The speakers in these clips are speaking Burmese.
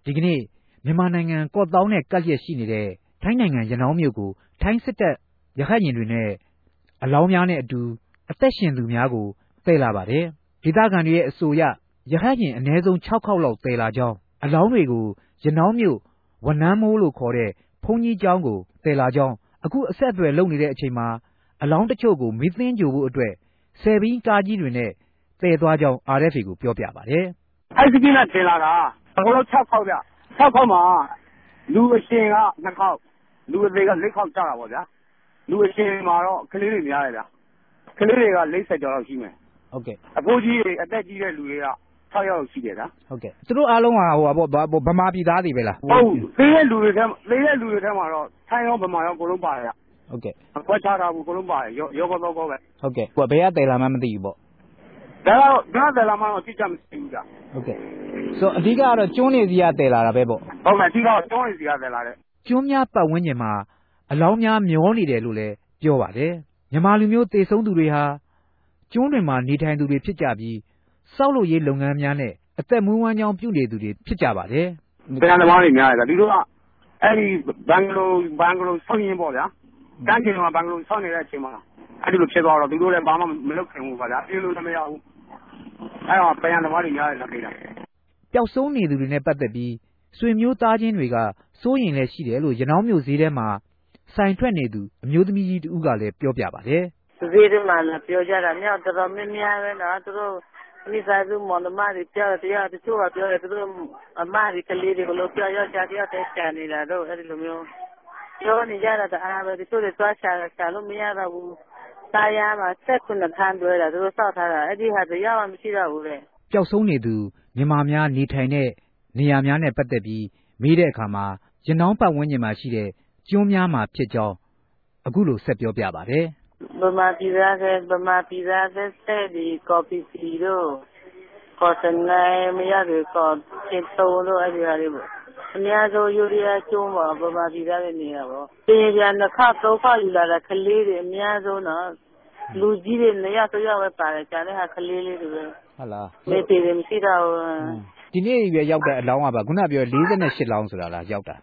ဒီကနေ့မြန်မာနိုင်ငံကော့သောင်းနဲ့ကပ်လျက်ရှိနေတဲ့ထိုင်းနိုင်ငံရနောင်းမြို့ကိုထိုင်းစစ်တပ်ရဟတ်ယာဉ်တွေနဲ့အလောင်းများနဲ့အတူအသက်ရှင်သူများကိုသယ်လာပါတယ်။ဒေသခံတွေရဲ့အဆိုအရရဟတ်ယာဉ်အနည်းဆုံး6ခေါက်လောက်သယ်လာကြောင်းအလောင်းတွေကိုရနောင်းမြို့ဝနန်းမိုးလို့ခေါ်တဲ့ဘုန်းကြီးကျောင်းကိုသယ်လာကြောင်းအခုအဆက်အသွယ်လုပ်နေတဲ့အချိန်မှာအလောင်းတချို့ကိုမီးသင်းကြိုဖို့အတွက်ဆယ်ဘီးကားကြီးတွေနဲ့သယ်သွားကြောင်း RFA ကိုပြောပြပါတယ်။အဲ့ဒီကနေ့တင်လာတာအကုန်လုံး6ခေါက်ဗျ။6ခေါက်မှာလူအရှင်က2ခေါက်လူအသေးက4ခေါက်ကြာတာပေါ့ဗျာ။လူအရှင်မှာတော့ကလေးတွေများတယ်ဗျ။ကလေးတွေက40ကျော်လောက်ရှိမယ်။ဟုတ်ကဲ့။အဖိုးကြီးတွေအသက်ကြီးတဲ့လူတွေက6ယောက်ရှိတယ်ဗျာ။ဟုတ်ကဲ့သူတို့အားလုံးကဗမာပြည်သားတွေပဲလား။ဟုတ်သေးတဲ့လူတွေထဲမှာတော့ထိုင်းရောဗမာရောအကုန်လုံးပါတယ်ဗျ။ဟုတ်ကဲ့အခွဲခြားထားဘူးအကုန်လုံးပါတယ်ရောကောတော့ကောပဲ။ဟုတ်ကဲ့ဘယ်ကတယ်လာမှမသိဘူးပေါ့။ဒါတော့တယ်လာမှတော့ကြည့်ကြမရှိဘူးဗျာ။ဟုတ်ကဲ့ဆိုအဓိကတော့ကျွန်းနေစီကတယ်လာတာပဲပေါ့။ဟုတ်ကဲ့အဓိကတော့ကျွန်းနေစီကတယ်လာတဲ့ကျွန်းများပတ်ဝန်းကျင်မှာအလောင်းများမျောနေတယ်လို့လည်းပြောပါတယ်မြန်မာလူမျိုးသေဆုံးသူတွေဟာကျွန်းတွေမှာနေထိုင်သူတွေဖြစ်ကြပြီးစောက်လုပ်ရေးလုပ်ငန်းများနဲ့အသက်မွေးဝမ်းကြောင်းပြုနေသူတွေဖြစ်ကြပါတယ်။ပြန်သမားတွေများတယ်ဒီလိုကအဲ့ဒီဘန်ဂလိုဆောင်းရင်ပေါ့ဗျာ။တန်းကျင်မှာဘန်ဂလိုဆောင်းနေတဲ့အချိန်မှာအဲ့ဒီလိုဖြစ်သွားတော့သူတို့လည်းဘာမှမလုပ်ခင်ဘူးပါဗျာ။ပြေးလို့လည်းမရဘူး။အဲ့တော့ပြန်သမားတွေများတယ်လက်ပြေးတာပျောက်ဆုံးနေသူတွေနဲ့ပတ်သက်ပြီးဆွေမျိုးသားချင်းတွေကစိုးရင်လည်းရှိတယ်လို့ရနောင်းမြို့ဈေးထဲမှာဆိုင်ထွက်နေသူအမျိုးသမီးကြီးတဦးကလည်းပြောပြပါတယ်ဈေးထဲမှာလည်းပြောကြတာမြောက်တော်များများပဲနော်သူတို့မိသားစုမောင်နှမတွေပြောတရားတချို့ကပြောတယ်သူတို့အမတွေကလေးတွေကိုလို့ပြောယောက်ျားတယောက်တည်းရှာနေတာတော့အဲ့ဒီလိုမျိုးပြောနေကြတာအားပဲတချို့တွေသွားရှာလို့မရတော့ဘူးတာယာမှာ19ခန်းတွဲတာသူတို့စောက်ထားတာအဲ့ဒီဟာတရားမှမရှိတော့ဘူးလေပျောက်ဆုံးနေသူမြန်မာများနေထိုင်တဲ့နေရာများနဲ့ပတ်သက်ပြီးမေးတဲ့အခါမှာရနောင်းပတ်ဝန်းကျင်မှာရှိတဲ့ကျွန်းများမှာဖြစ်ကြောင်းအခုလိုဆက်ပြောပြပါတယ်ဗမာပြည်သားတဲ့တဲ့ဒီကော်ပီစီတို့ကော်စနိုင်မရတွေကော်ချင်းတုံးတို့အဲ့ဒီဟာတွေပေါ့အများဆုံးယူရီးယားကျွန်းပါဗမာပြည်သားတွေနေရပါပြင်ပြန်2ခါ3ခါယူလာတာကလေးတွေအများဆုံးတော့လူကြီးတွေ2ယောက်3ယောက်ပဲပါတယ်ကျန်တဲ့ဟာကလေးလေးတွေပဲဟုတ်လားမေးတယ်မရှိတော့ဒီနေ့ရွယ်ရောက်တဲ့အလောင်းကပါခုနပြော48လောင်းဆိုတာလားရောက်တာ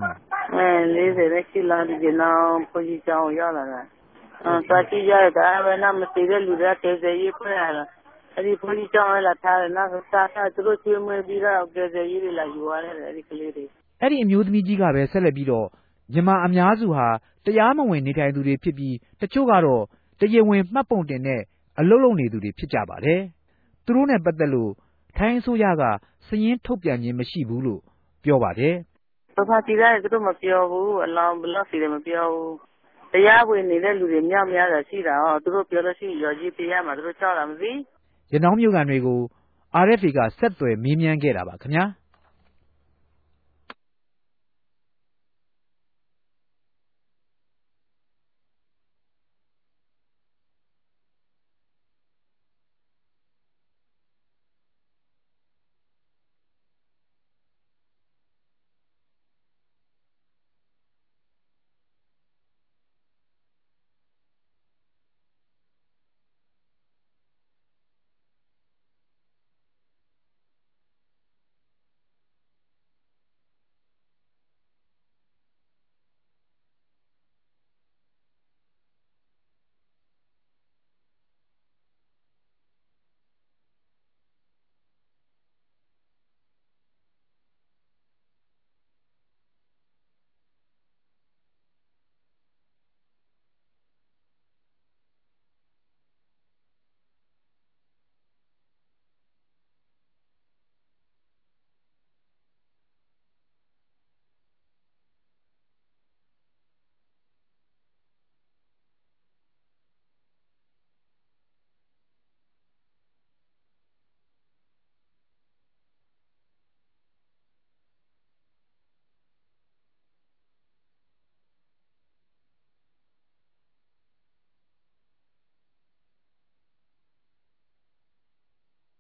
48လောင်းဒီနောက်ဘုန်းကြီးကျောင်းရောက်လာတာသွားကြည့်ရတာပဲနားမသိတဲ့လူတွေကကျေရေးဖွင့်ရတာအဲ့ဒီဘုန်းကြီးကျောင်းလာထားတယ်နောက်စားသူတို့ကျွေးမွေးပြီးတော့ကျေရေးတွေလာယူရတယ်အဲ့ဒီကလေးတွေအဲ့ဒီအမျိုးသမီးကြီးကပဲဆက်လက်ပြီးတော့မြန်မာအများစုဟာတရားမဝင်နေထိုင်သူတွေဖြစ်ပြီးတချို့ကတော့တရားဝင်မှတ်ပုံတင်နဲ့အလုပ်လုပ်နေသူတွေဖြစ်ကြပါတယ်သူတို့နဲ့ပတ်သက်လို့ထိုင်းအစိုးရကစာရင်းထုတ်ပြန်ခြင်းမရှိဘူးလို့ပြောပါတယ်ဘာသာတရားတွေသူတို့မပြောဘူးအလောင်းဘလောက်စီတယ်မပြောဘူးတရားဝင်နေတဲ့လူတွေမြောက်များတာရှိတာဟောသူတို့ပြောလို့ရှိရင်ရော်ကြီးပြရမှာသူတို့ကြောက်တာမသိရနောင်းမြို့ကန်တွေကို RFA ကဆက်သွယ်မေးမြန်းခဲ့တာပါခင်ဗျာ